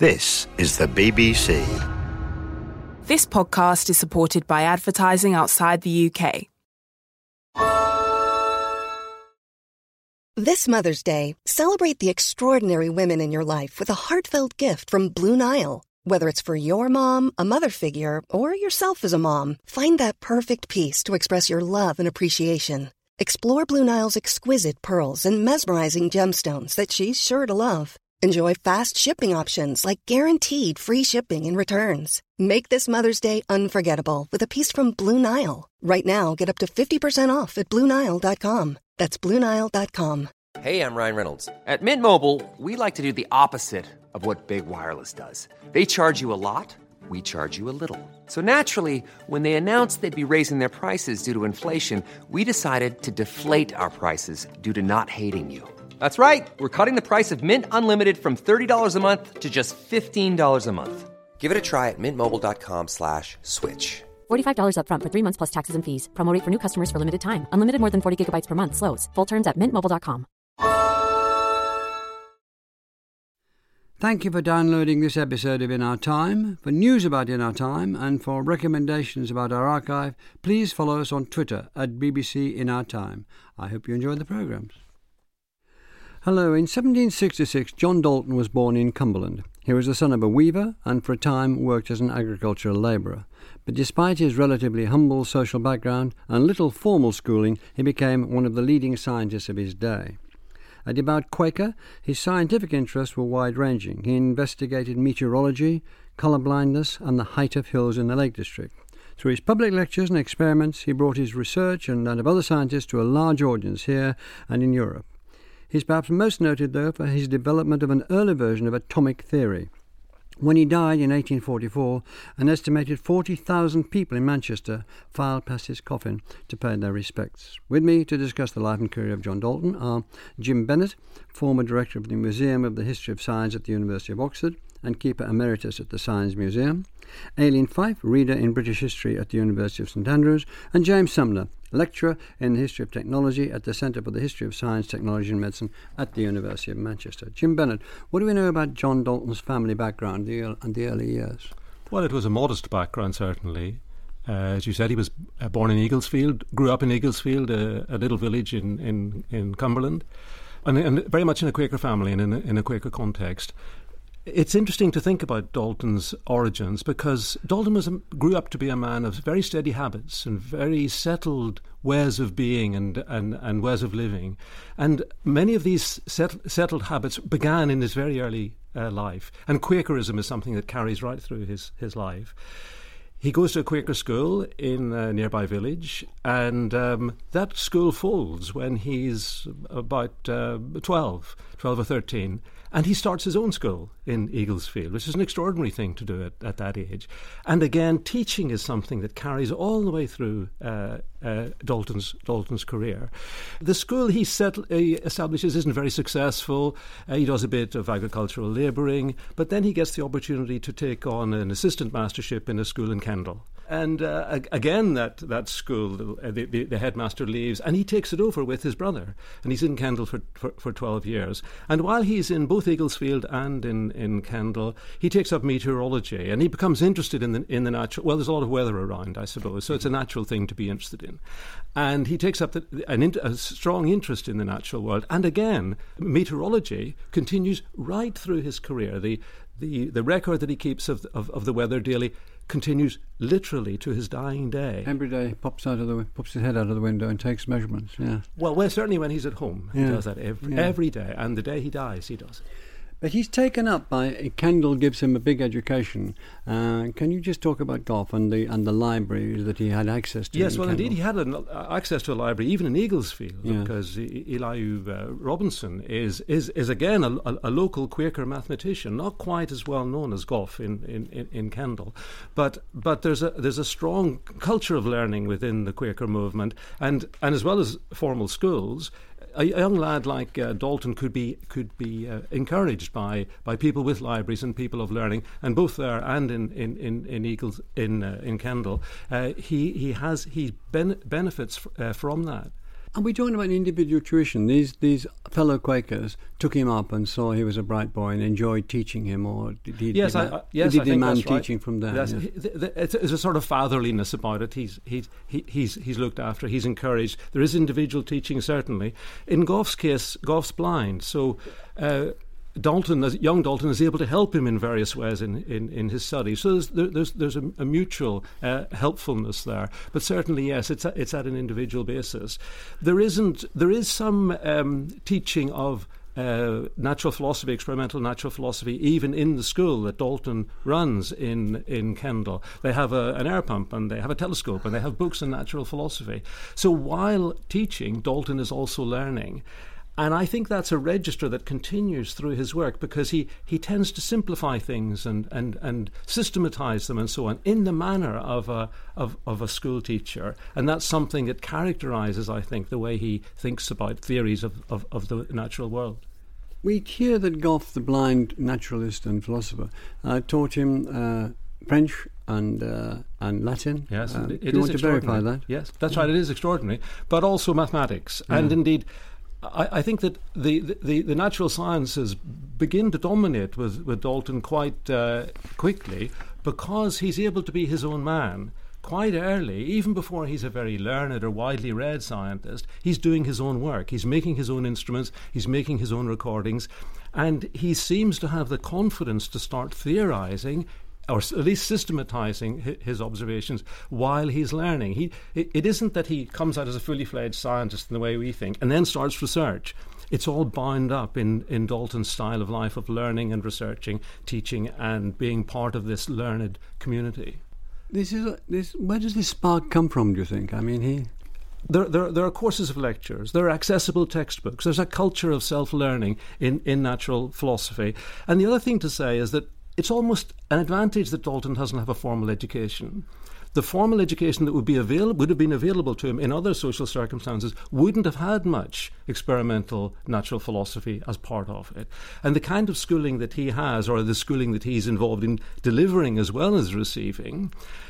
This is the BBC. This podcast is supported by advertising outside the UK. This Mother's Day, celebrate the extraordinary women in your life with a heartfelt gift from Blue Nile. Whether it's for your mom, a mother figure, or yourself as a mom, find that perfect piece to express your love and appreciation. Explore Blue Nile's exquisite pearls and mesmerizing gemstones that she's sure to love. Enjoy fast shipping options like guaranteed free shipping and returns. Make this Mother's Day unforgettable with a piece from Blue Nile. Right now, get up to 50% off at BlueNile.com. That's BlueNile.com. Hey, I'm Ryan Reynolds. At Mint Mobile, we like to do the opposite of what Big Wireless does. They charge you a lot, we charge you a little. So naturally, when they announced they'd be raising their prices due to inflation, we decided to deflate our prices due to not hating you. That's right. We're cutting the price of Mint Unlimited from $30 a month to just $15 a month. Give it a try at mintmobile.com/switch. $45 up front for 3 months plus taxes and fees. Promo rate for new customers for limited time. Unlimited more than 40 gigabytes per month. Slows full terms at mintmobile.com. Thank you for downloading this episode of In Our Time. For news about In Our Time and for recommendations about our archive, please follow us on Twitter at BBC In Our Time. I hope you enjoyed the programmes. Hello, in 1766 John Dalton was born in Cumberland. He was the son of a weaver and for a time worked as an agricultural labourer. But despite his relatively humble social background and little formal schooling, he became one of the leading scientists of his day. A devout Quaker, his scientific interests were wide-ranging. He investigated meteorology, colour blindness and the height of hills in the Lake District. Through his public lectures and experiments, he brought his research and that of other scientists to a large audience here and in Europe. He's perhaps most noted, though, for his development of an early version of atomic theory. When he died in 1844, an estimated 40,000 people in Manchester filed past his coffin to pay their respects. With me to discuss the life and career of John Dalton are Jim Bennett, former director of the Museum of the History of Science at the University of Oxford and Keeper Emeritus at the Science Museum, Aileen Fife, reader in British History at the University of St Andrews, and James Sumner, lecturer in the History of Technology at the Centre for the History of Science, Technology and Medicine at the University of Manchester. Jim Bennett, what do we know about John Dalton's family background and the early years? Well, it was a modest background, certainly. As you said, he was born in Eaglesfield, grew up in Eaglesfield, a little village in Cumberland, and very much in a Quaker family and in a Quaker context. It's interesting to think about Dalton's origins because Dalton grew up to be a man of very steady habits and very settled ways of being and ways of living. And many of these settled habits began in his very early life. And Quakerism is something that carries right through his life. He goes to a Quaker school in a nearby village, and that school folds when he's about 12 or 13. And he starts his own school in Eaglesfield, which is an extraordinary thing to do at that age. And again, teaching is something that carries all the way through Dalton's career. The school he establishes isn't very successful. He does a bit of agricultural labouring, but then he gets the opportunity to take on an assistant mastership in a school in Kendal. And again, that school, the headmaster leaves, and he takes it over with his brother. And he's in Kendal for 12 years. And while he's in both Eaglesfield and in Kendal, he takes up meteorology, and he becomes interested in the natural. Well, there's a lot of weather around, I suppose, so it's a natural thing to be interested in. And he takes up a strong interest in the natural world. And again, meteorology continues right through his career. The record that he keeps of the weather daily continues literally to his dying day. Every day pops his head out of the window and takes measurements. Yeah. Well, certainly when he's at home, he does that every day, and the day he dies, he does it. But he's taken up by Kendal gives him a big education. Can you just talk about golf and the libraries that he had access to? Yes, well, Kendal? indeed, he had access to a library even in Eaglesfield because Elihu Robinson is again a local Quaker mathematician, not quite as well known as Gough in Kendal, but there's a strong culture of learning within the Quaker movement, and as well as formal schools. A young lad like Dalton could be encouraged by people with libraries and people of learning, and both there and in Eagles in Kendal, he benefits from that. And we're talking about individual tuition. These fellow Quakers took him up and saw he was a bright boy and enjoyed teaching him, or did he demand teaching from them? Yes. It's a sort of fatherliness about it. He's looked after, he's encouraged. There is individual teaching, certainly. In Gough's case, Gough's blind, so young Dalton is able to help him in various ways in his studies. So there's a mutual helpfulness there. But certainly, yes, it's at an individual basis. There is some teaching of natural philosophy, experimental natural philosophy, even in the school that Dalton runs in Kendal. They have an air pump and they have a telescope and they have books on natural philosophy. So while teaching, Dalton is also learning. And I think that's a register that continues through his work, because he tends to simplify things and systematise them and so on in the manner of a school teacher. And that's something that characterises, I think, the way he thinks about theories of the natural world. We hear that Gough, the blind naturalist and philosopher, taught him French and Latin. Yes, do you want to verify that? Yes, that's right. It is extraordinary, but also mathematics, and indeed, I think that the natural sciences begin to dominate with Dalton quite quickly, because he's able to be his own man quite early, even before he's a very learned or widely read scientist. He's doing his own work. He's making his own instruments. He's making his own recordings, and he seems to have the confidence to start theorizing, or at least systematising his observations while he's learning. It isn't that he comes out as a fully fledged scientist in the way we think and then starts research. It's all bound up in Dalton's style of life of learning and researching, teaching, and being part of this learned community. Where does this spark come from, do you think? I mean, There are courses of lectures, there are accessible textbooks, there's a culture of self-learning in natural philosophy. And the other thing to say is that it's almost an advantage that Dalton doesn't have a formal education. The formal education that would have been available to him in other social circumstances wouldn't have had much experimental natural philosophy as part of it. And the kind of schooling that he has, or the schooling that he's involved in delivering as well as receiving,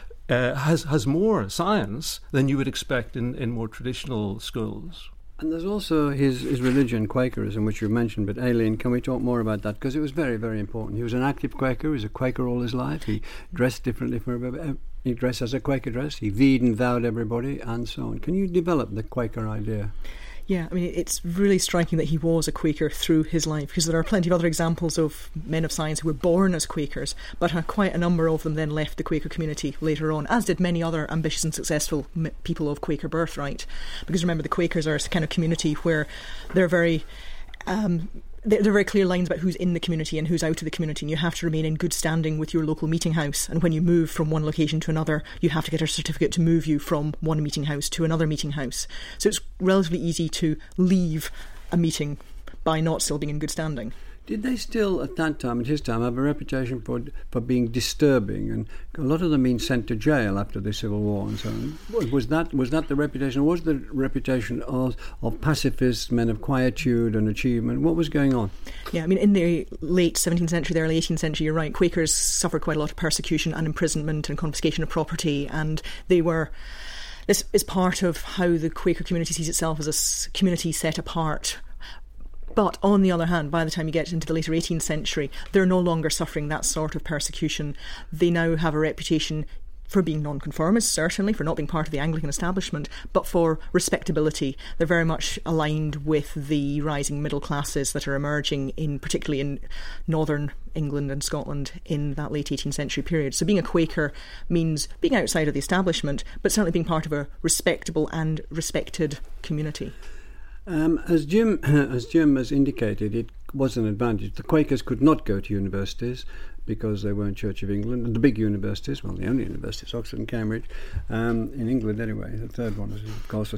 has more science than you would expect in more traditional schools. And there's also his religion, Quakerism, which you've mentioned. But Aileen, can we talk more about that? Because it was very, very important. He was an active Quaker. He was a Quaker all his life. He dressed differently from everybody. He dressed as a Quaker dressed. He veed and vowed everybody, and so on. Can you develop the Quaker idea? Yeah, I mean, it's really striking that he was a Quaker through his life, because there are plenty of other examples of men of science who were born as Quakers, but quite a number of them then left the Quaker community later on, as did many other ambitious and successful people of Quaker birthright. Because remember, the Quakers are a kind of community where they're very... there are very clear lines about who's in the community and who's out of the community, and you have to remain in good standing with your local meeting house. And when you move from one location to another, you have to get a certificate to move you from one meeting house to another meeting house. So it's relatively easy to leave a meeting by not still being in good standing. Did they still, at that time, at his time, have a reputation for being disturbing? And a lot of them being sent to jail after the Civil War and so on. Was that the reputation? Or was the reputation of pacifists, men of quietude and achievement? What was going on? Yeah, I mean, in the late 17th century, the early 18th century, you're right, Quakers suffered quite a lot of persecution and imprisonment and confiscation of property, and they were... This is part of how the Quaker community sees itself as a community set apart. But on the other hand, by the time you get into the later 18th century, they're no longer suffering that sort of persecution. They now have a reputation for being nonconformists, certainly, for not being part of the Anglican establishment, but for respectability. They're very much aligned with the rising middle classes that are emerging, particularly in northern England and Scotland in that late 18th century period. So being a Quaker means being outside of the establishment, but certainly being part of a respectable and respected community. As Jim has indicated, it was an advantage. The Quakers could not go to universities because they weren't Church of England. The big universities, well, the only universities, Oxford and Cambridge, in England anyway. The third one is, of course,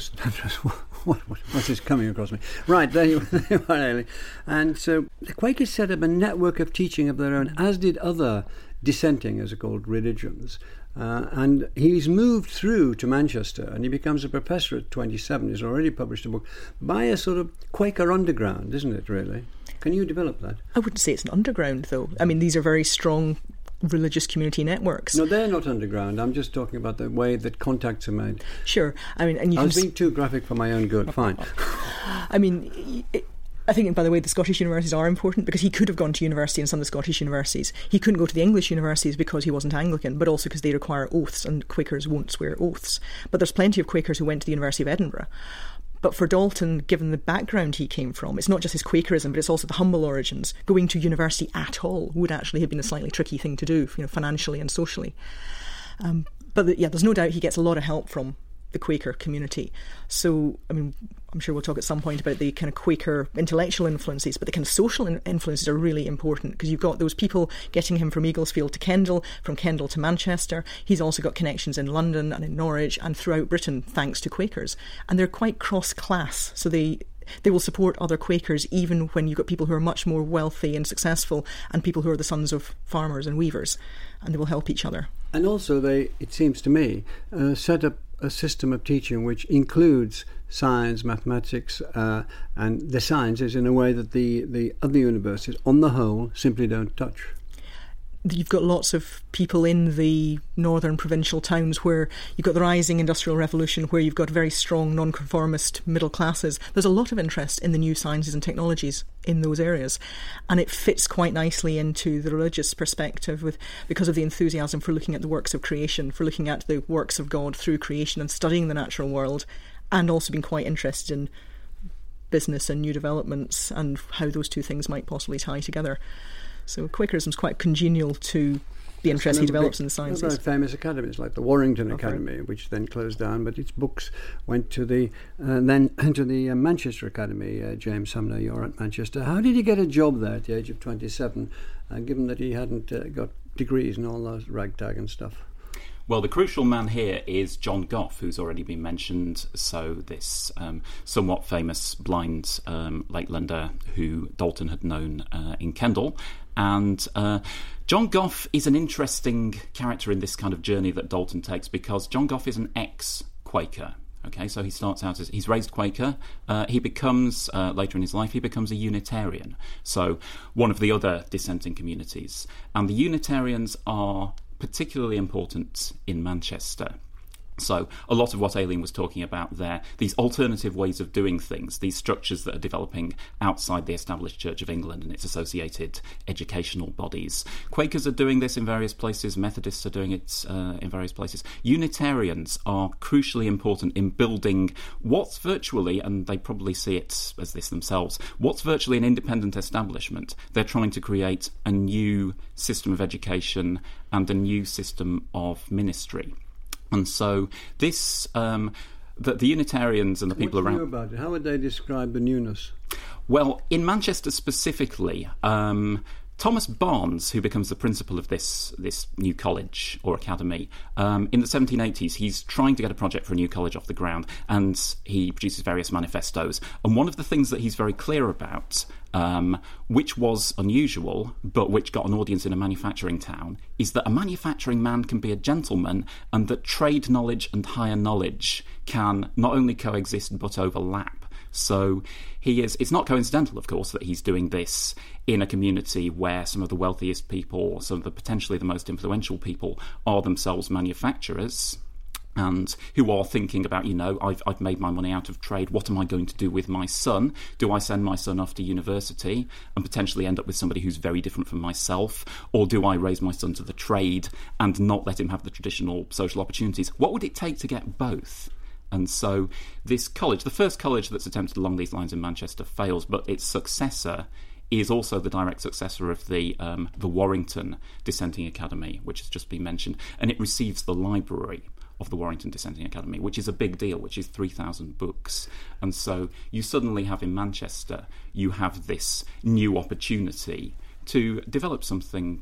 what is coming across me? Right, there you are, Aileen. And so the Quakers set up a network of teaching of their own, as did other dissenting, as they're called, religions. And he's moved through to Manchester, and he becomes a professor at 27. He's already published a book by a sort of Quaker underground, isn't it, really? Can you develop that? I wouldn't say it's an underground, though. I mean, these are very strong religious community networks. No, they're not underground. I'm just talking about the way that contacts are made. Sure. I mean, and you I was being too graphic for my own good. Fine. I mean, I think, by the way, the Scottish universities are important because he could have gone to university in some of the Scottish universities. He couldn't go to the English universities because he wasn't Anglican, but also because they require oaths, and Quakers won't swear oaths. But there's plenty of Quakers who went to the University of Edinburgh. But for Dalton, given the background he came from, it's not just his Quakerism, but it's also the humble origins. Going to university at all would actually have been a slightly tricky thing to do, financially and socially. But there's no doubt he gets a lot of help from the Quaker community. So, I mean, I'm sure we'll talk at some point about the kind of Quaker intellectual influences, but the kind of social influences are really important because you've got those people getting him from Eaglesfield to Kendal, from Kendal to Manchester. He's also got connections in London and in Norwich and throughout Britain thanks to Quakers. And they're quite cross-class, so they will support other Quakers even when you've got people who are much more wealthy and successful and people who are the sons of farmers and weavers, and they will help each other. And also they, it seems to me, set up a system of teaching which includes science, mathematics, and the sciences in a way that the other universities, on the whole, simply don't touch. You've got lots of people in the northern provincial towns where you've got the rising industrial revolution, where you've got very strong nonconformist middle classes. There's a lot of interest in the new sciences and technologies in those areas, and it fits quite nicely into the religious perspective because of the enthusiasm for looking at the works of creation, for looking at the works of God through creation and studying the natural world, and also being quite interested in business and new developments and how those two things might possibly tie together. So Quakerism is quite congenial to the interest he develops in the sciences. Very famous academies like the Warrington Academy, which then closed down, but its books went to the Manchester Academy. James Sumner, you're at Manchester. How did he get a job there at the age of 27, given that he hadn't got degrees and all those ragtag and stuff? Well, the crucial man here is John Gough, who's already been mentioned. So this somewhat famous blind Lakelender who Dalton had known in Kendal. And John Gough is an interesting character in this kind of journey that Dalton takes because John Gough is an ex-Quaker. Okay, so he starts out as he's raised Quaker. He becomes later in his life he becomes a Unitarian. So one of the other dissenting communities, and the Unitarians are particularly important in Manchester. So a lot of what Aileen was talking about there, these alternative ways of doing things, these structures that are developing outside the established Church of England and its associated educational bodies. Quakers are doing this in various places, Methodists are doing it in various places. Unitarians are crucially important in building what's virtually, and they probably see it as this themselves, what's virtually an independent establishment. They're trying to create a new system of education and a new system of ministry. And so this, the Unitarians and the people around... What's new about it? How would they describe the newness? Well, in Manchester specifically, Thomas Barnes, who becomes the principal of this new college or academy, in the 1780s, he's trying to get a project for a new college off the ground, and he produces various manifestos. And one of the things that he's very clear about, which was unusual, but which got an audience in a manufacturing town, is that a manufacturing man can be a gentleman, and that trade knowledge and higher knowledge can not only coexist but overlap. So it's not coincidental, of course, that he's doing this in a community where some of the wealthiest people, some of the potentially the most influential people, are themselves manufacturers and who are thinking about, I've made my money out of trade, what am I going to do with my son? Do I send my son off to university and potentially end up with somebody who's very different from myself? Or do I raise my son to the trade and not let him have the traditional social opportunities? What would it take to get both? And so this college, the first college that's attempted along these lines in Manchester, fails, but its successor is also the direct successor of the Warrington Dissenting Academy, which has just been mentioned, and it receives the library of the Warrington Dissenting Academy, which is a big deal, which is 3,000 books. And so you suddenly have in Manchester, you have this new opportunity to develop something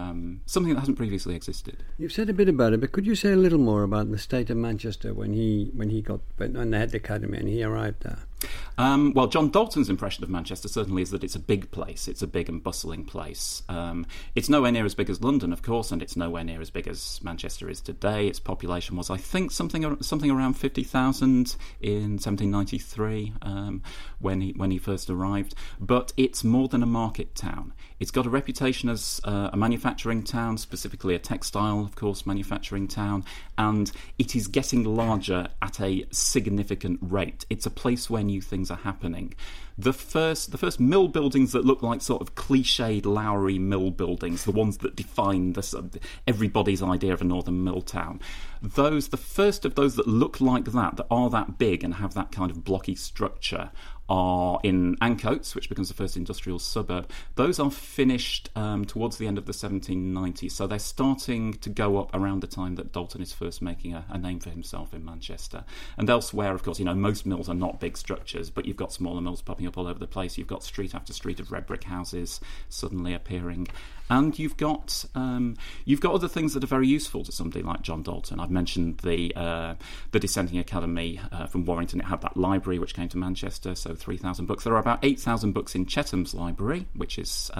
that hasn't previously existed. You've said a bit about it, but could you say a little more about the state of Manchester when they had the academy and he arrived there? Well, John Dalton's impression of Manchester certainly is that it's a big place. It's a big and bustling place. It's nowhere near as big as London, of course, and it's nowhere near as big as Manchester is today. Its population was, I think, something around 50,000 in 1793 when he first arrived. But it's more than a market town. It's got a reputation as a manufacturing town, specifically a textile, of course, manufacturing town, and it is getting larger at a significant rate. It's a place where new things are happening. The first mill buildings that look like sort of cliched Lowry mill buildings, the ones that define everybody's idea of a northern mill town, the first of those that look like that are that big and have that kind of blocky structure, are in Ancoats, which becomes the first industrial suburb. Those are finished towards the end of the 1790s, so they're starting to go up around the time that Dalton is first making a name for himself in Manchester. And elsewhere, of course, most mills are not big structures, but you've got smaller mills popping up all over the place. You've got street after street of red brick houses suddenly appearing. And you've got other things that are very useful to somebody like John Dalton. I've mentioned the Dissenting Academy from Warrington. It had that library which came to Manchester, so 3,000 books. There are about 8,000 books in Chetham's library, which is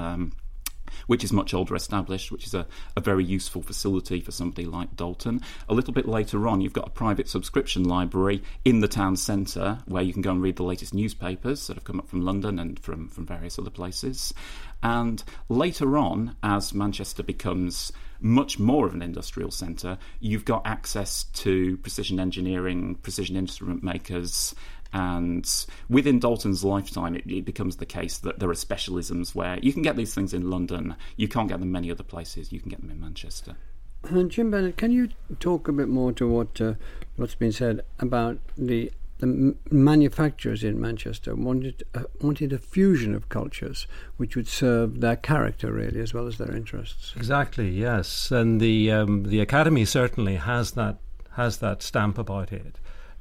much older established, which is a very useful facility for somebody like Dalton. A little bit later on, you've got a private subscription library in the town centre where you can go and read the latest newspapers that have come up from London and from various other places. And later on, as Manchester becomes much more of an industrial centre, you've got access to precision engineering, precision instrument makers, and within Dalton's lifetime, it becomes the case that there are specialisms where you can get these things in London, you can't get them many other places, you can get them in Manchester. Jim Bennett, can you talk a bit more to what's been said about the manufacturers in Manchester wanted a fusion of cultures which would serve their character really as well as their interests? Exactly, yes, and the Academy certainly has that stamp about it.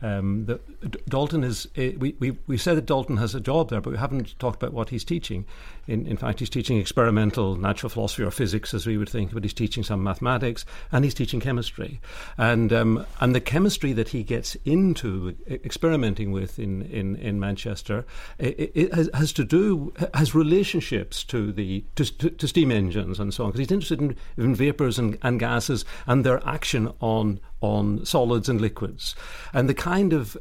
Dalton is. We said that Dalton has a job there, but we haven't talked about what he's teaching. In fact, he's teaching experimental natural philosophy or physics, as we would think, but he's teaching some mathematics and he's teaching chemistry. And the chemistry that he gets into experimenting with in Manchester, it has relationships to steam engines and so on, because he's interested in vapours and gases and their action on solids and liquids, and the kind of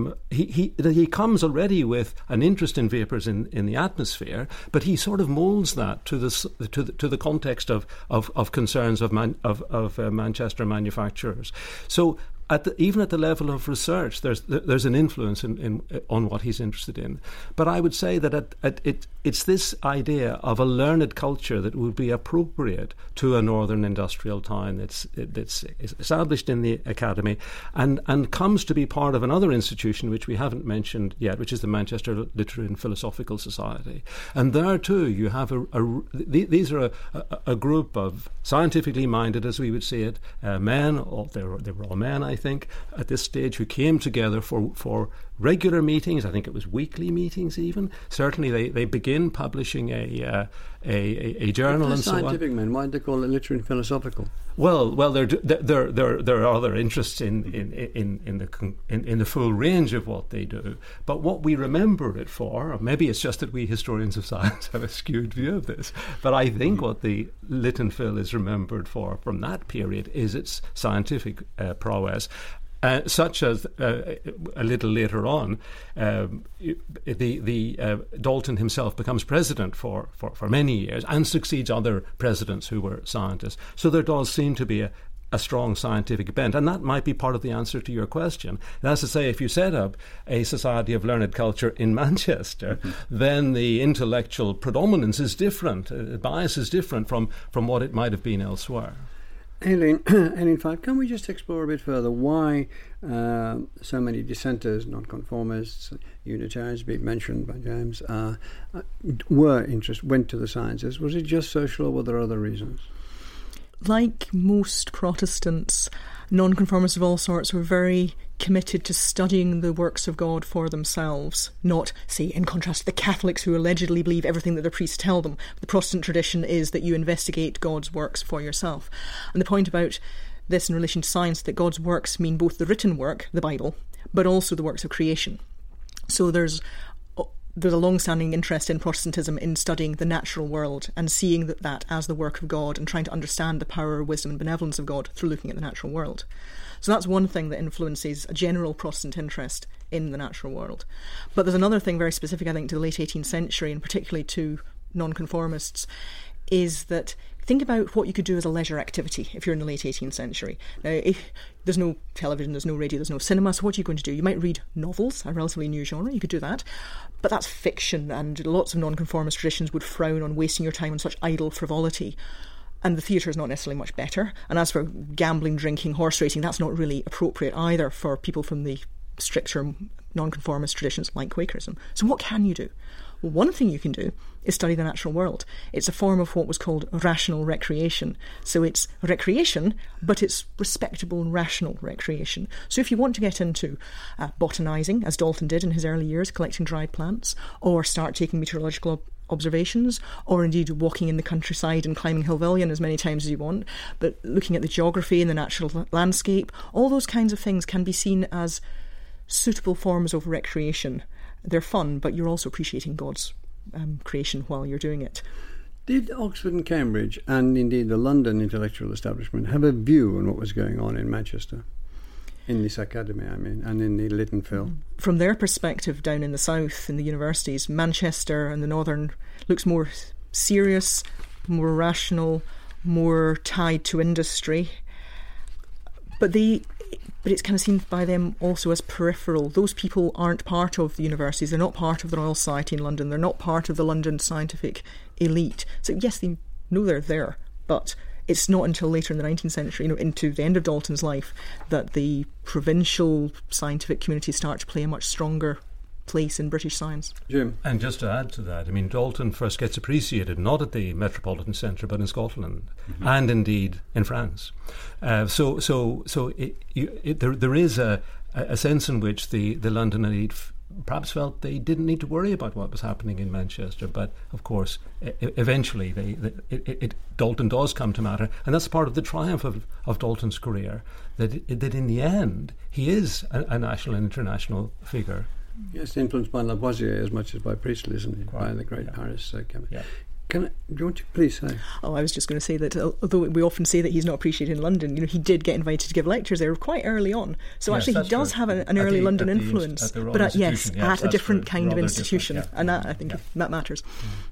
he comes already with an interest in vapours in the atmosphere, but he sort of moulds that to the context of concerns of Manchester manufacturers. So even at the level of research, there's an influence on what he's interested in. But I would say that it's this idea of a learned culture that would be appropriate to a northern industrial town that's established in the Academy and comes to be part of another institution which we haven't mentioned yet, which is the Manchester Literary and Philosophical Society. And there too you have these are a group of scientifically minded, as we would say it, men. They were all men, I think, at this stage, who came together for regular meetings. I think it was weekly meetings even. Certainly they begin publishing a journal and so on. Scientific men, why do they call it literary and philosophical? Well, there are other interests in the full range of what they do. But what we remember it for, or maybe it's just that we historians of science have a skewed view of this, but I think what the Lit and Phil is remembered for from that period is its scientific prowess. Such as a little later on, Dalton himself becomes president for many years and succeeds other presidents who were scientists. So there does seem to be a strong scientific bent, and that might be part of the answer to your question. That's to say, if you set up a society of learned culture in Manchester, then the intellectual predominance is different, bias is different from what it might have been elsewhere. Aileen, in fact, can we just explore a bit further why so many dissenters, nonconformists, Unitarians, being mentioned by James, went to the sciences? Was it just social, or were there other reasons? Like most Protestants, nonconformists of all sorts were very committed to studying the works of God for themselves, not, say, in contrast to the Catholics who allegedly believe everything that their priests tell them. The Protestant tradition is that you investigate God's works for yourself. And the point about this in relation to science, that God's works mean both the written work, the Bible, but also the works of creation. So there's a long-standing interest in Protestantism in studying the natural world and seeing that as the work of God and trying to understand the power, wisdom and benevolence of God through looking at the natural world. So that's one thing that influences a general Protestant interest in the natural world. But there's another thing very specific, I think, to the late 18th century, and particularly to nonconformists, is that think about what you could do as a leisure activity if you're in the late 18th century. Now, if there's no television, there's no radio, there's no cinema, so what are you going to do? You might read novels, a relatively new genre, you could do that, but that's fiction, and lots of nonconformist traditions would frown on wasting your time on such idle frivolity. And the theatre is not necessarily much better. And as for gambling, drinking, horse racing, that's not really appropriate either for people from the stricter nonconformist traditions like Quakerism. So what can you do? Well, one thing you can do is study the natural world. It's a form of what was called rational recreation. So it's recreation, but it's respectable and rational recreation. So if you want to get into botanising, as Dalton did in his early years, collecting dried plants, or start taking meteorological observations, or indeed walking in the countryside and climbing Helvellyn as many times as you want, but looking at the geography and the natural landscape, all those kinds of things can be seen as suitable forms of recreation. They're fun, but you're also appreciating God's creation while you're doing it. Did Oxford and Cambridge, and indeed the London intellectual establishment, have a view on what was going on in Manchester? In this academy, I mean, and in the Lytton Phil. From their perspective down in the south, in the universities, Manchester and the northern looks more serious, more rational, more tied to industry. But it's kind of seen by them also as peripheral. Those people aren't part of the universities. They're not part of the Royal Society in London. They're not part of the London scientific elite. So yes, they know they're there, but it's not until later in the 19th century, into the end of Dalton's life, that the provincial scientific community start to play a much stronger place in British science. Jim? And just to add to that, I mean, Dalton first gets appreciated not at the Metropolitan Centre but in Scotland, and indeed in France. There is a sense in which the London elite perhaps felt they didn't need to worry about what was happening in Manchester, but of course eventually Dalton does come to matter, and that's part of the triumph of Dalton's career, that in the end he is a national and international figure. Yes, influenced by Lavoisier as much as by Priestley, isn't he? By the great Paris chemist. Yeah. Do you want to please say? Oh, I was just going to say that although we often say that he's not appreciated in London, he did get invited to give lectures there quite early on. So yes, actually he does have an early London influence, but at a different kind of institution, and that, I think, that matters.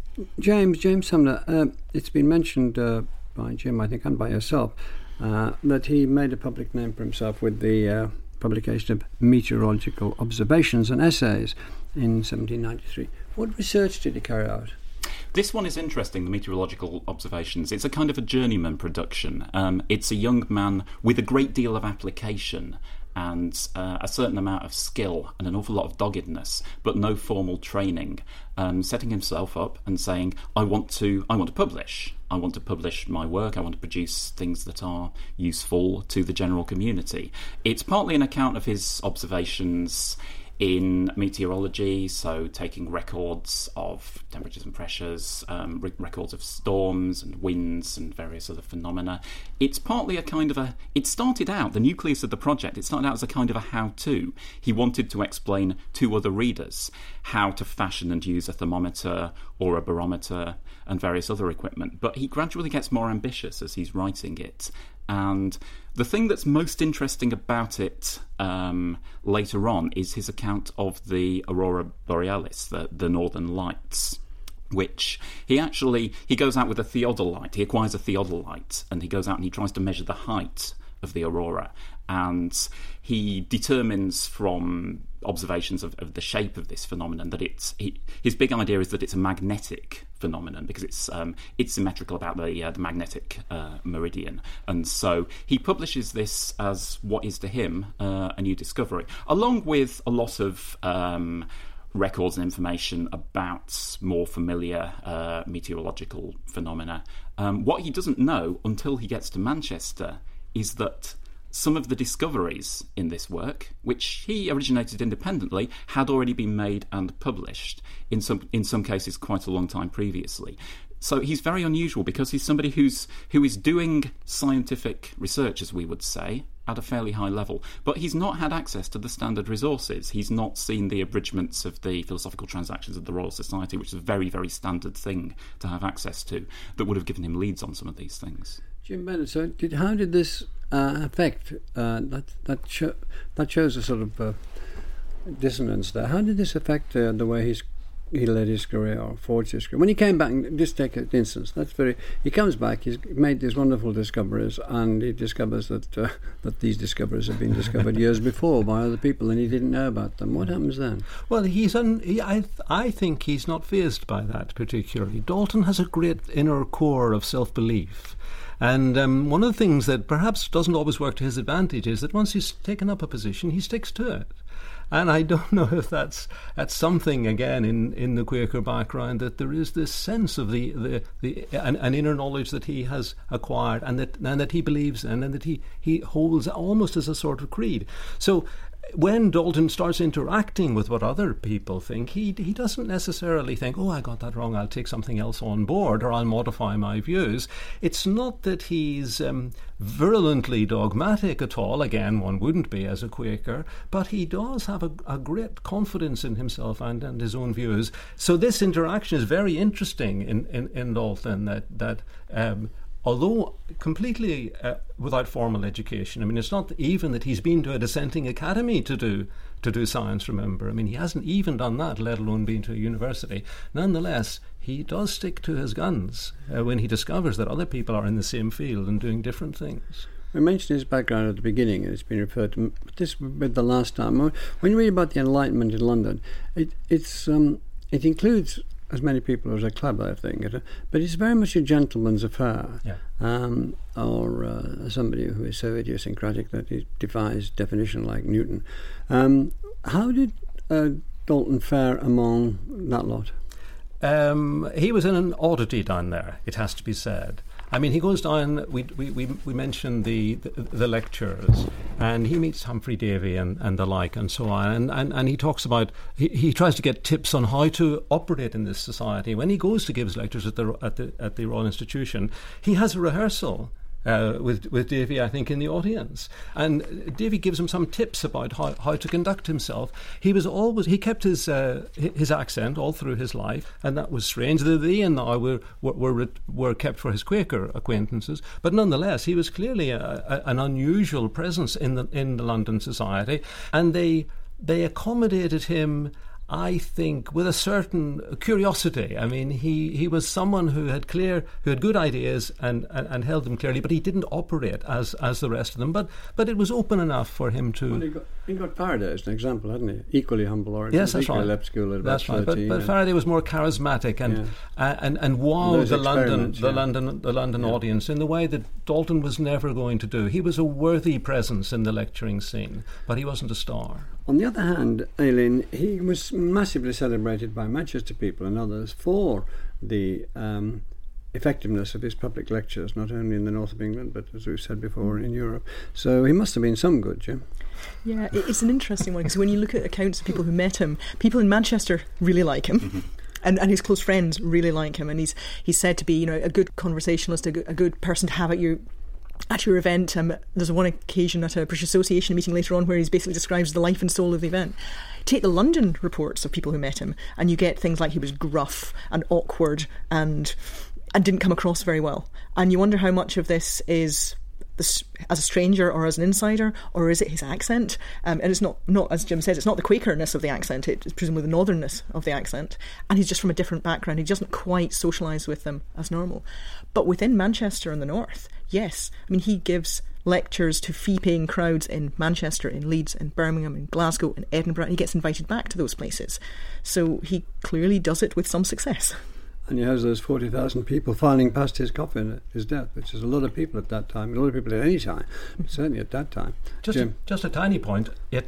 James Sumner, it's been mentioned by Jim, I think, and by yourself, that he made a public name for himself with the publication of Meteorological Observations and Essays in 1793. What research did he carry out? This one is interesting, the Meteorological Observations. It's a kind of a journeyman production. It's a young man with a great deal of application and a certain amount of skill and an awful lot of doggedness, but no formal training, setting himself up and saying, I want to publish. I want to publish my work. I want to produce things that are useful to the general community. It's partly an account of his observations in meteorology, so taking records of temperatures and pressures, records of storms and winds and various other phenomena. It's partly a kind of it started out, the nucleus of the project, it started out as a kind of a how-to. He wanted to explain to other readers how to fashion and use a thermometer or a barometer and various other equipment, but he gradually gets more ambitious as he's writing it. And the thing that's most interesting about it later on is his account of the Aurora Borealis, the Northern Lights, which he goes out with a theodolite. He acquires a theodolite, and he goes out and he tries to measure the height of the aurora. And he determines from observations of the shape of this phenomenon that his big idea is that it's a magnetic phenomenon because it's symmetrical about the magnetic meridian, and so he publishes this as what is to him a new discovery, along with a lot of records and information about more familiar meteorological phenomena. What he doesn't know until he gets to Manchester is that some of the discoveries in this work, which he originated independently, had already been made and published, in some cases quite a long time previously. So he's very unusual because he's somebody who is doing scientific research, as we would say, at a fairly high level. But he's not had access to the standard resources. He's not seen the abridgments of the Philosophical Transactions of the Royal Society, which is a very, very standard thing to have access to, that would have given him leads on some of these things. Jim Bennett, so how did this affect, that shows a sort of dissonance there. How did this affect the way he led his career or forged his career? When he came back, just take an instance, he comes back, he's made these wonderful discoveries, and he discovers that these discoveries have been discovered years before by other people and he didn't know about them. What happens then? Well, I think he's not fazed by that particularly. Dalton has a great inner core of self-belief. And one of the things that perhaps doesn't always work to his advantage is that once he's taken up a position, he sticks to it. And I don't know if that's something, again, in the Quaker background, that there is this sense of an inner knowledge that he has acquired and that he believes in and that he holds almost as a sort of creed. So when Dalton starts interacting with what other people think, he doesn't necessarily think, oh, I got that wrong, I'll take something else on board or I'll modify my views. It's not that he's virulently dogmatic at all. Again, one wouldn't be as a Quaker, but he does have a great confidence in himself and his own views. So this interaction is very interesting in Dalton, that although completely without formal education. I mean, it's not even that he's been to a dissenting academy to do science, remember. I mean, he hasn't even done that, let alone been to a university. Nonetheless, he does stick to his guns when he discovers that other people are in the same field and doing different things. We mentioned his background at the beginning, and it's been referred to this with the last time. When you read about the Enlightenment in London, it includes as many people as a club, I think, but it's very much a gentleman's affair, or somebody who is so idiosyncratic that he defies definition, like Newton. How did Dalton fare among that lot? He was in an oddity down there, it has to be said. I mean, he goes down, we mentioned the lectures, and he meets Humphrey Davy and the like and so on, and he talks about, he tries to get tips on how to operate in this society. When he goes to give his lectures at the Royal Institution, he has a rehearsal with Davy, I think, in the audience, and Davy gives him some tips about how to conduct himself. He kept his accent all through his life, and that was strange. The and now were kept for his Quaker acquaintances, but nonetheless he was clearly an unusual presence in the London society, and they accommodated him, I think, with a certain curiosity. I mean, he was someone who had good ideas and held them clearly, but he didn't operate as the rest of them. But it was open enough for him to. Well, he got Faraday as an example, hadn't he? Equally humble origin. Yes, that's right. Left school at about that's right. 13, but Faraday was more charismatic and wowed the London audience in the way that Dalton was never going to do. He was a worthy presence in the lecturing scene, but he wasn't a star. On the other hand, Aileen, he was massively celebrated by Manchester people and others for the effectiveness of his public lectures, not only in the north of England, but as we've said before, in Europe. So he must have been some good, Jim. Yeah, it's an interesting one, because when you look at accounts of people who met him, people in Manchester really like him. Mm-hmm. And his close friends really like him, and he's said to be, a good conversationalist, a good person to have at your event. There's one occasion at a British Association meeting later on where he basically describes the life and soul of the event. Take the London reports of people who met him, and you get things like he was gruff and awkward and didn't come across very well. And you wonder how much of this is as a stranger or as an insider, or is it his accent? And it's not, as Jim says, it's not the Quakerness of the accent, it's presumably the northernness of the accent. And he's just from a different background. He doesn't quite socialise with them as normal. But within Manchester and the north, yes. I mean, he gives lectures to fee-paying crowds in Manchester, in Leeds, in Birmingham, in Glasgow, in Edinburgh, and he gets invited back to those places. So he clearly does it with some success. And he has those 40,000 people filing past his coffin at his death, which is a lot of people at that time, a lot of people at any time, but certainly at that time. Just a tiny point.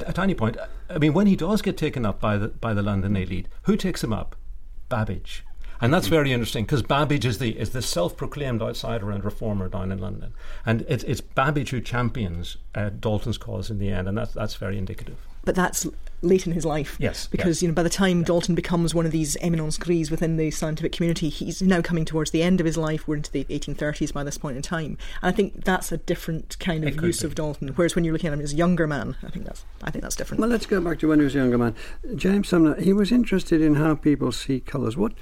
I mean, when he does get taken up by the London elite, who takes him up? Babbage. And that's very interesting, because Babbage is the self-proclaimed outsider and reformer down in London, and it's Babbage who champions Dalton's cause in the end, and that's very indicative. but that's late in his life. Yes. Because, by the time Dalton becomes one of these eminence grise within the scientific community, he's now coming towards the end of his life. We're into the 1830s by this point in time. And I think that's a different kind of use of Dalton. Whereas when you're looking at him as a younger man, I think that's different. Well, let's go back to when he was a younger man. James Sumner, he was interested in how people see colours. What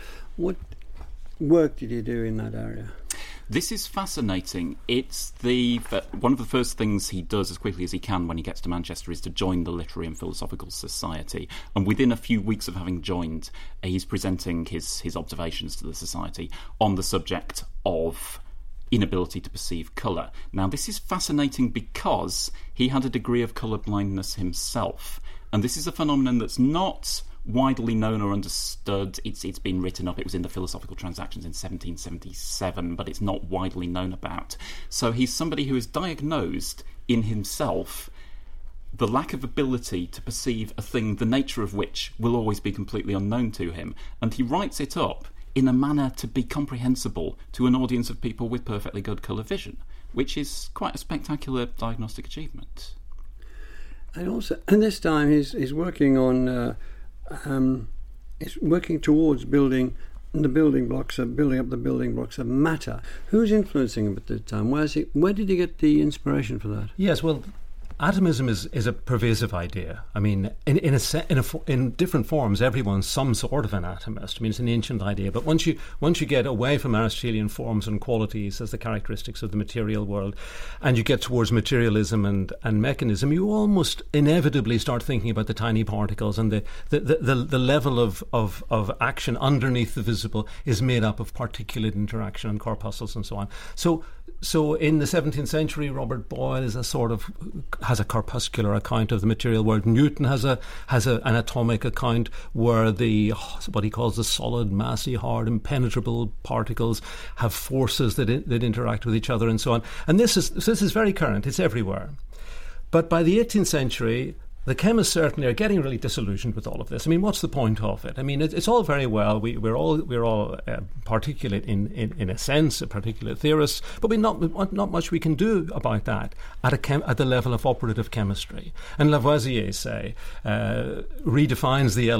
work did he do in that area? This is fascinating. It's one of the first things he does as quickly as he can when he gets to Manchester is to join the Literary and Philosophical Society. And within a few weeks of having joined, he's presenting his observations to the Society on the subject of inability to perceive colour. Now, this is fascinating because he had a degree of colour blindness himself. And this is a phenomenon that's not widely known or understood. It's been written up. It was in the Philosophical Transactions in 1777, but it's not widely known about. So he's somebody who has diagnosed in himself the lack of ability to perceive a thing, the nature of which will always be completely unknown to him. And he writes it up in a manner to be comprehensible to an audience of people with perfectly good colour vision, which is quite a spectacular diagnostic achievement. And this time he's working on... it's working towards building up the building blocks of matter. Who's influencing him at the time? Where did he get the inspiration for that? Yes, well, atomism is a pervasive idea. I mean, in different forms, everyone's some sort of an atomist. I mean, it's an ancient idea, but once you get away from Aristotelian forms and qualities as the characteristics of the material world, and you get towards materialism and mechanism, you almost inevitably start thinking about the tiny particles, and the level of action underneath the visible is made up of particulate interaction and corpuscles and so on. So in the 17th century, Robert Boyle has a corpuscular account of the material world. Newton has an atomic account where what he calls the solid, massy, hard, impenetrable particles have forces that interact with each other and so on. And this is very current. It's everywhere. But by the 18th century, the chemists certainly are getting really disillusioned with all of this. I mean, what's the point of it? I mean, it's all very well. We're all particulate in a sense, particulate theorists, but not much we can do about that at the level of operative chemistry. And Lavoisier, redefines the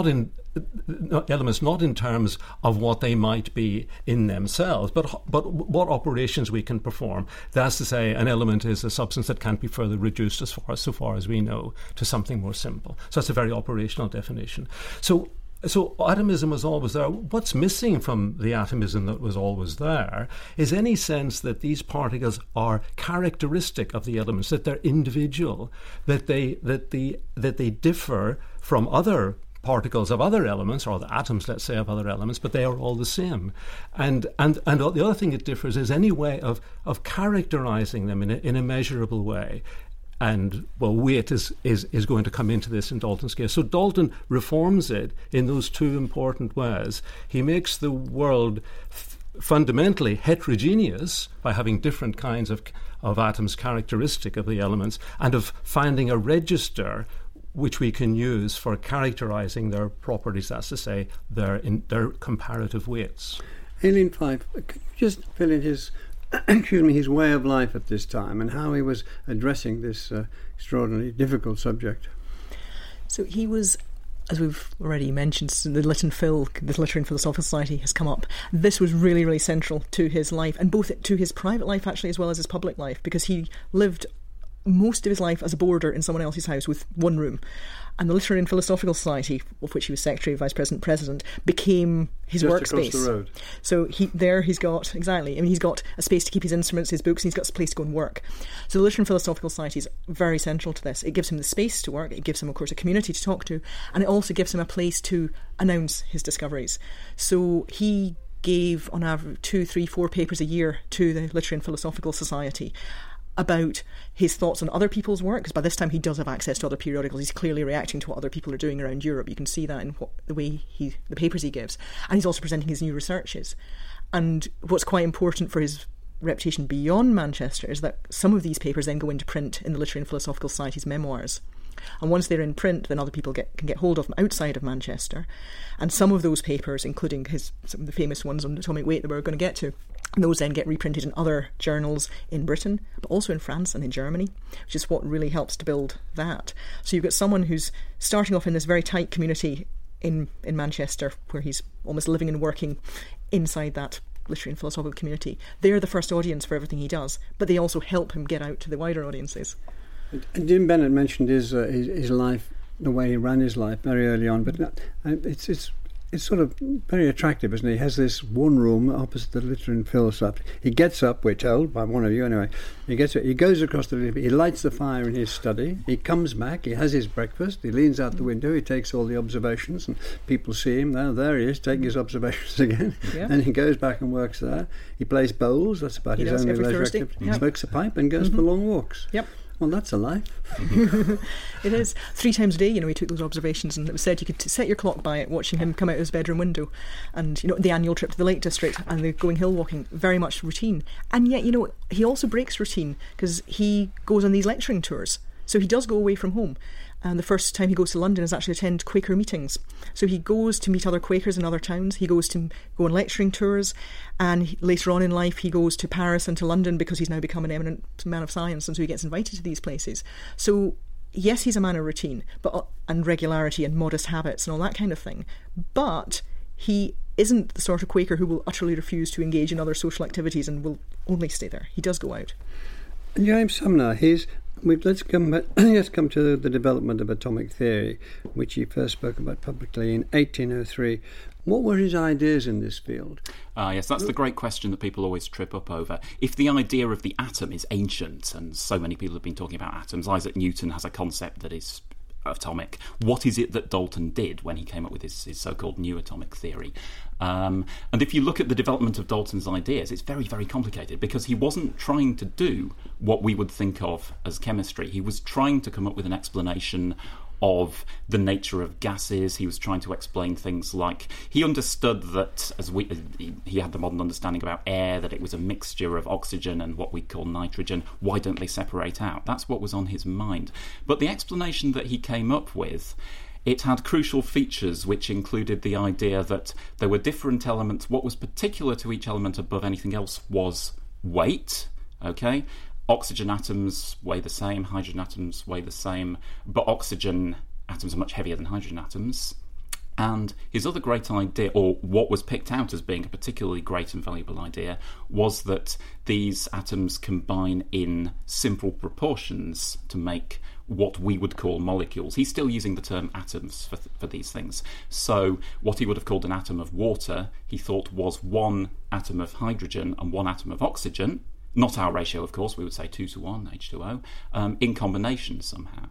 elements not in terms of what they might be in themselves, but what operations we can perform. That's to say, an element is a substance that can't be further reduced so far as we know to something more simple. So that's a very operational definition. So atomism was always there. What's missing from the atomism that was always there is any sense that these particles are characteristic of the elements, that they're individual, that they differ from other particles of other elements, or the atoms, let's say, of other elements, but they are all the same. And the other thing that differs is any way of characterizing them in a measurable way. And, well, weight is going to come into this in Dalton's case. So Dalton reforms it in those two important ways. He makes the world fundamentally heterogeneous by having different kinds of atoms characteristic of the elements, and of finding a register which we can use for characterising their properties, that's to say, their comparative weights. Aileen Fife, could you just fill in his way of life at this time and how he was addressing this extraordinarily difficult subject? So he was, as we've already mentioned, the Literary and Philosophical Society has come up. This was really, really central to his life, and both to his private life, actually, as well as his public life, because he lived most of his life as a boarder in someone else's house with one room. And the Literary and Philosophical Society, of which he was secretary, vice president, became his just workspace. Across the road. So he's got a space to keep his instruments, his books, and he's got a place to go and work. So the Literary and Philosophical Society is very central to this. It gives him the space to work, it gives him, of course, a community to talk to, and it also gives him a place to announce his discoveries. So he gave, on average, 2, 3, 4 papers a year to the Literary and Philosophical Society about his thoughts on other people's work, because by this time he does have access to other periodicals. He's clearly reacting to what other people are doing around Europe. You can see that in the papers he gives. And he's also presenting his new researches. And what's quite important for his reputation beyond Manchester is that some of these papers then go into print in the Literary and Philosophical Society's memoirs. And once they're in print, then other people can get hold of them outside of Manchester. And some of those papers, including some of the famous ones on atomic weight that we're going to get to, And those then get reprinted in other journals in Britain, but also in France and in Germany, which is what really helps to build that. So you've got someone who's starting off in this very tight community in Manchester, where he's almost living and working inside that literary and philosophical community. They're the first audience for everything he does, but they also help him get out to the wider audiences. And Jim Bennett mentioned his life, the way he ran his life very early on, but it's sort of very attractive, isn't it? He has this one room opposite the literary and philosophy. He gets up, we're told, by one of you anyway, he goes across the living, he lights the fire in his study, he comes back, he has his breakfast, he leans out the window, he takes all the observations, and people see him, there he is, taking his observations again, and he goes back and works there. He plays bowls, that's about his only leisure activity. He smokes a pipe and goes for long walks. Yep. Well, that's a life. It is. 3 times a day, he took those observations, and it was said you could set your clock by it, watching him come out of his bedroom window. And, the annual trip to the Lake District and the going hill walking, very much routine. And yet, he also breaks routine because he goes on these lecturing tours. So he does go away from home. And the first time he goes to London is actually attend Quaker meetings. So he goes to meet other Quakers in other towns. He goes to go on lecturing tours. And later on in life, he goes to Paris and to London because he's now become an eminent man of science. And so he gets invited to these places. So yes, he's a man of routine and regularity and modest habits and all that kind of thing. But he isn't the sort of Quaker who will utterly refuse to engage in other social activities and will only stay there. He does go out. And James Sumner, let's come to the development of atomic theory, which he first spoke about publicly in 1803. What were his ideas in this field? Yes, that's the great question that people always trip up over. If the idea of the atom is ancient, and so many people have been talking about atoms, Isaac Newton has a concept that is atomic. What is it that Dalton did when he came up with his so-called new atomic theory? And if you look at the development of Dalton's ideas, it's very, very complicated because he wasn't trying to do what we would think of as chemistry. He was trying to come up with an explanation of the nature of gases. He was trying to explain things like he understood that he had the modern understanding about air, that it was a mixture of oxygen and what we call nitrogen. Why don't they separate out? That's what was on his mind. But the explanation that he came up with, it had crucial features which included the idea that there were different elements. What was particular to each element above anything else was weight, okay? Oxygen atoms weigh the same, hydrogen atoms weigh the same, but oxygen atoms are much heavier than hydrogen atoms. And his other great idea, or what was picked out as being a particularly great and valuable idea, was that these atoms combine in simple proportions to make what we would call molecules. He's still using the term atoms for these things. So what he would have called an atom of water, he thought was one atom of hydrogen and one atom of oxygen. Not our ratio, of course, we would say 2:1, H2O, in combination somehow.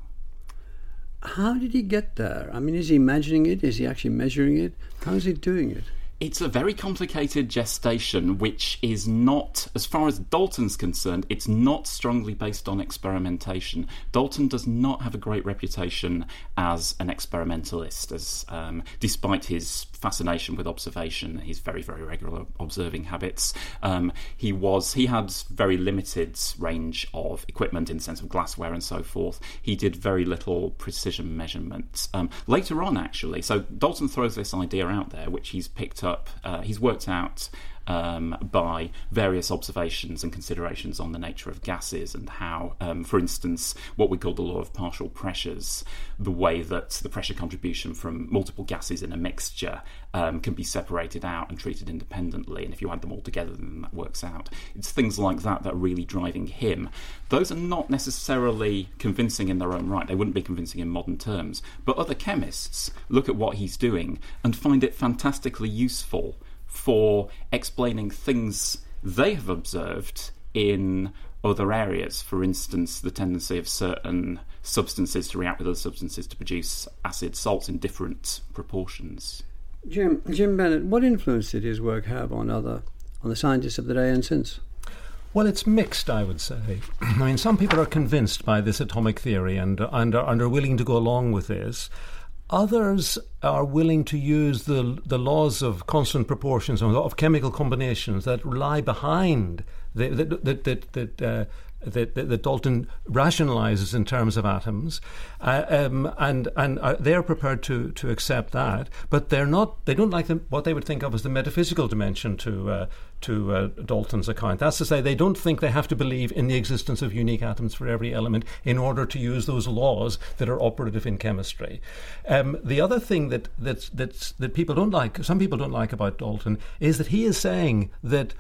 How did he get there? I mean, is he imagining it? Is he actually measuring it? How is he doing it? It's a very complicated gestation, which is not, as far as Dalton's concerned, it's not strongly based on experimentation. Dalton does not have a great reputation as an experimentalist, despite his fascination with observation, his very, very regular observing habits. He had very limited range of equipment in the sense of glassware and so forth. He did very little precision measurements. Later on, actually, so Dalton throws this idea out there, which he's picked up. He's worked out by various observations and considerations on the nature of gases and how, for instance, what we call the law of partial pressures, the way that the pressure contribution from multiple gases in a mixture can be separated out and treated independently, and if you add them all together, then that works out. It's things like that that are really driving him. Those are not necessarily convincing in their own right. They wouldn't be convincing in modern terms. But other chemists look at what he's doing and find it fantastically useful for explaining things they have observed in other areas. For instance, the tendency of certain substances to react with other substances to produce acid salts in different proportions. Jim Bennett, what influence did his work have on the scientists of the day and since? Well, it's mixed, I would say. I mean, some people are convinced by this atomic theory and are willing to go along with this. Others are willing to use the laws of constant proportions and of chemical combinations that lie behind that that Dalton rationalises in terms of atoms, and they're prepared to accept that, but they don't like what they would think of as the metaphysical dimension to Dalton's account. That's to say, they don't think they have to believe in the existence of unique atoms for every element in order to use those laws that are operative in chemistry. The other thing that people don't like, some people don't like about Dalton, is that he is saying that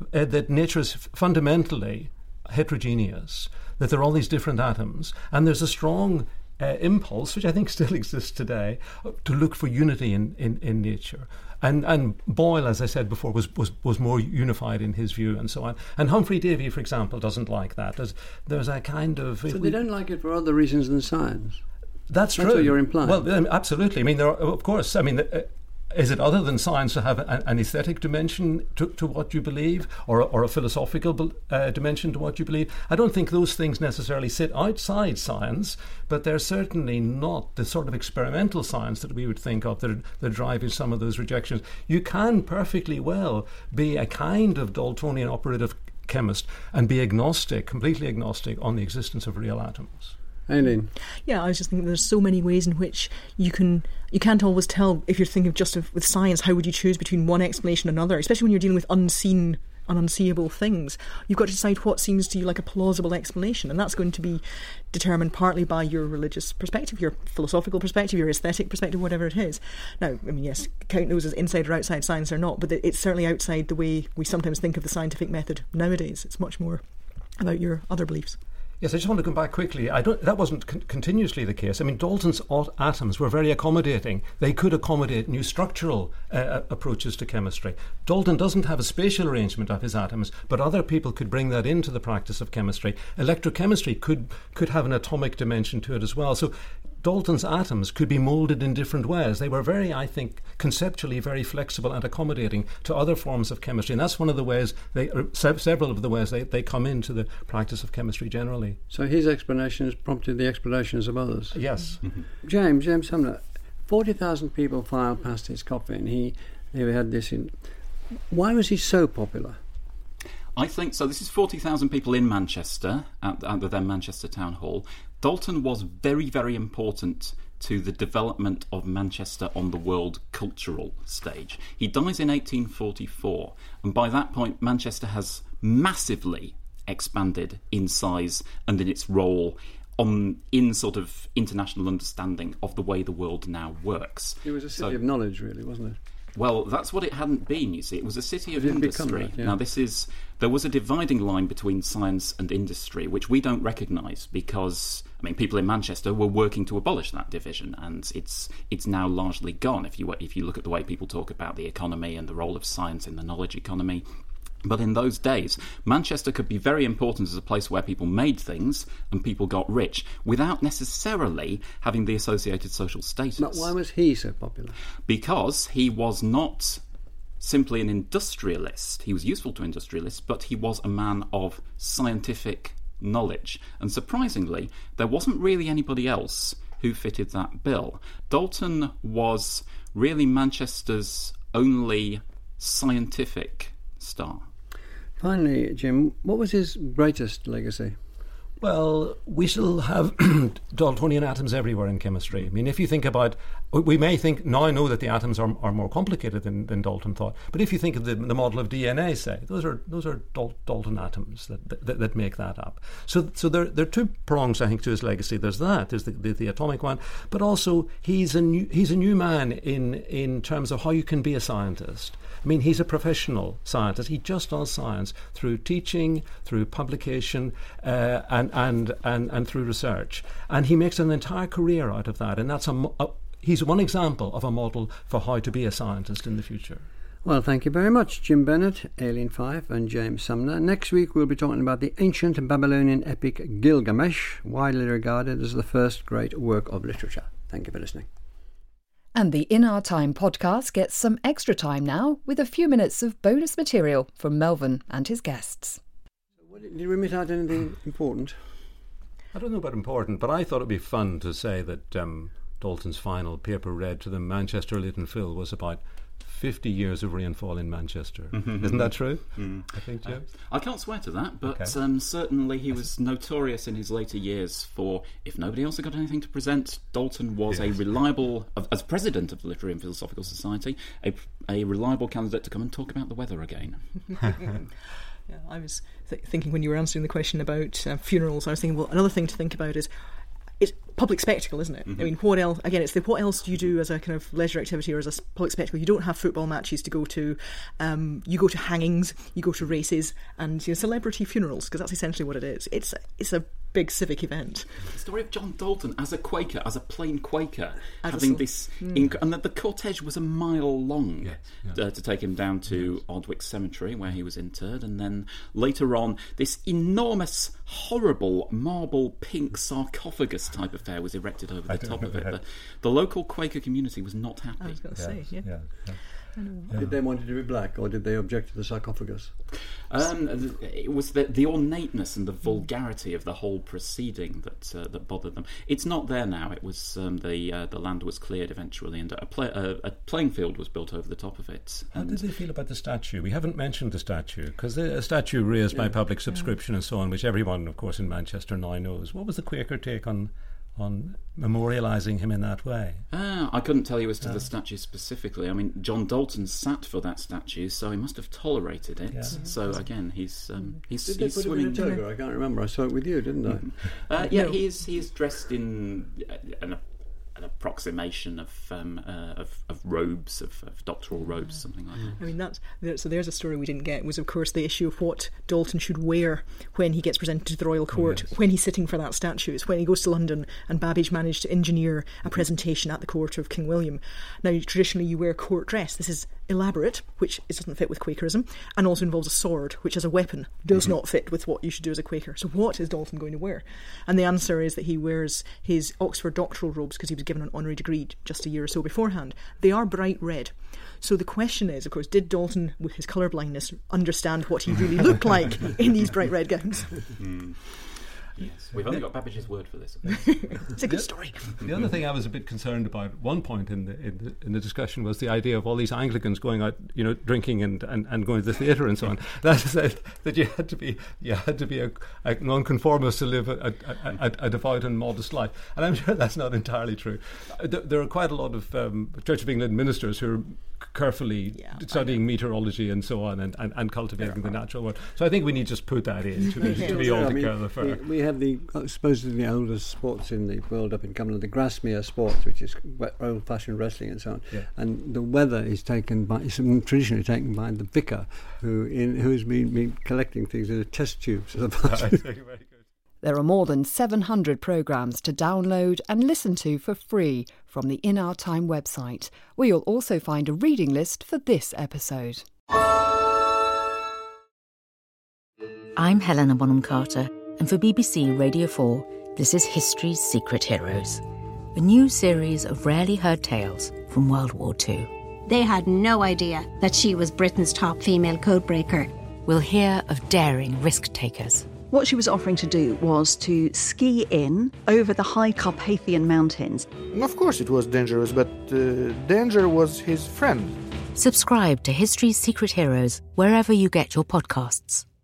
nature is fundamentally heterogeneous, that there are all these different atoms, and there's a strong impulse, which I think still exists today, to look for unity in nature. And Boyle, as I said before, was more unified in his view, and so on. And Humphrey Davy, for example, doesn't like that. There's a kind of... So they don't like it for other reasons than science? That's true. That's what you're implying. Well, absolutely. I mean, there are, of course, I mean... is it other than science to have an aesthetic dimension to what you believe, or a philosophical dimension to what you believe? I don't think those things necessarily sit outside science, but they're certainly not the sort of experimental science that we would think of that are driving some of those rejections. You can perfectly well be a kind of Daltonian operative chemist and be agnostic, completely agnostic, on the existence of real atoms. Aileen? Yeah, I was just thinking there's so many ways in which you can't always tell, if you're thinking with science, how would you choose between one explanation and another, especially when you're dealing with unseen and unseeable things. You've got to decide what seems to you like a plausible explanation, and that's going to be determined partly by your religious perspective, your philosophical perspective, your aesthetic perspective, whatever it is. Now, I mean, yes, count those as inside or outside science or not, but it's certainly outside the way we sometimes think of the scientific method nowadays. It's much more about your other beliefs. Yes, I just want to come back quickly. That wasn't continuously the case. I mean, Dalton's atoms were very accommodating. They could accommodate new structural approaches to chemistry. Dalton doesn't have a spatial arrangement of his atoms, but other people could bring that into the practice of chemistry. Electrochemistry could have an atomic dimension to it as well. So Dalton's atoms could be moulded in different ways. They were very, I think, conceptually very flexible and accommodating to other forms of chemistry. And that's one of the ways, several of the ways they come into the practice of chemistry generally. So his explanations prompted the explanations of others? Yes. Mm-hmm. James Sumner, 40,000 people filed past his coffin. He had this in... Why was he so popular? I think so. This is 40,000 people in Manchester at the then Manchester Town Hall. Dalton was very, very important to the development of Manchester on the world cultural stage. He dies in 1844, and by that point Manchester has massively expanded in size and in its role in sort of international understanding of the way the world now works. It was a city of knowledge, really, wasn't it? Well, that's what it hadn't been, you see. It was a city of industry. Yeah. Now, there was a dividing line between science and industry, which we don't recognise because, I mean, people in Manchester were working to abolish that division, and it's now largely gone. If you look at the way people talk about the economy and the role of science in the knowledge economy. But in those days, Manchester could be very important as a place where people made things and people got rich without necessarily having the associated social status. But why was he so popular? Because he was not simply an industrialist. He was useful to industrialists, but he was a man of scientific knowledge. And surprisingly, there wasn't really anybody else who fitted that bill. Dalton was really Manchester's only scientific star. Finally, Jim, what was his greatest legacy? Well, we still have Daltonian atoms everywhere in chemistry. I mean, if you think about, we may think, now I know that the atoms are more complicated than Dalton thought, but if you think of the model of DNA, say, those are Dalton atoms that make that up. So there are two prongs, I think, to his legacy. There's the atomic one, but also he's a new man in terms of how you can be a scientist. I mean, he's a professional scientist. He just does science through teaching, through publication, and through research. And he makes an entire career out of that. And that's he's one example of a model for how to be a scientist in the future. Well, thank you very much, Jim Bennett, Aileen Fife and James Sumner. Next week we'll be talking about the ancient Babylonian epic Gilgamesh, widely regarded as the first great work of literature. Thank you for listening. And the In Our Time podcast gets some extra time now with a few minutes of bonus material from Melvyn and his guests. Did we miss out anything important? I don't know about important, but I thought it'd be fun to say that Dalton's final paper read to the Manchester Lytton Phil was about 50 years of rainfall in Manchester. Isn't that true? I think, Joe? I can't swear to that, but certainly he was notorious in his later years for, if nobody else had got anything to present, Dalton was a reliable, as president of the Literary and Philosophical Society, a reliable candidate to come and talk about the weather again. Yeah, I was thinking when you were answering the question about funerals, I was thinking, well, another thing to think about is it's public spectacle, isn't it? I mean, what else? Again, it's what else do you do as a kind of leisure activity or as a public spectacle? You don't have football matches to go to. You go to hangings, you go to races, and celebrity funerals, because that's essentially what it is. It's a big civic event. The story of John Dalton as a Quaker, as a plain Quaker, having this, and that the cortege was a mile long to take him down to Ardwick Cemetery, where he was interred, and then later on, this enormous, horrible marble pink sarcophagus type affair was erected over the top of it. The local Quaker community was not happy. I was going to say, Did they want it to be black, or did they object to the sarcophagus? It was the ornateness and the vulgarity of the whole proceeding that bothered them. It's not there now. It was the land was cleared eventually, and a playing field was built over the top of it. How did they feel about the statue? We haven't mentioned the statue, because a statue raised by public subscription and so on, which everyone, of course, in Manchester now knows. What was the Quaker take on memorialising him in that way? I couldn't tell you as to the statue specifically. I mean, John Dalton sat for that statue, so he must have tolerated it. So again, he's Did they put him in a toga? I can't remember. I saw it with you, didn't I? He is dressed in an approximation of robes, of doctoral robes, something like that. I mean, so there's a story we didn't get, was of course the issue of what Dalton should wear when he gets presented to the royal court, when he's sitting for that statue. It's when he goes to London, and Babbage managed to engineer a presentation at the court of King William. Now, traditionally you wear court dress. This is elaborate, which doesn't fit with Quakerism, and also involves a sword, which as a weapon does not fit with what you should do as a Quaker. So what is Dalton going to wear? And the answer is that he wears his Oxford doctoral robes, because he was given an honorary degree just a year or so beforehand. They are bright red. So the question is, of course, did Dalton, with his colour blindness, understand what he really looked like in these bright red gowns? Yes, we've only got Babbage's word for this. It's a good story. The other thing I was a bit concerned about at one point in the discussion was the idea of all these Anglicans going out, drinking and going to the theatre and so on. That you had to be a nonconformist to live a devout and modest life, and I'm sure that's not entirely true. There are quite a lot of Church of England ministers who are carefully studying meteorology and so on, and cultivating the natural world. So I think we need to just put that in to be altogether fair. We have the supposedly the oldest sports in the world up in Cumberland, the Grasmere sports, which is old-fashioned wrestling and so on. Yeah. And the weather is traditionally taken by the vicar, who's been collecting things in a test tubes. There are more than 700 programmes to download and listen to for free from the In Our Time website, where you'll also find a reading list for this episode. I'm Helena Bonham Carter, and for BBC Radio 4, this is History's Secret Heroes, a new series of rarely heard tales from World War II. They had no idea that she was Britain's top female codebreaker. We'll hear of daring risk-takers. What she was offering to do was to ski in over the high Carpathian mountains. Of course it was dangerous, but danger was his friend. Subscribe to History's Secret Heroes wherever you get your podcasts.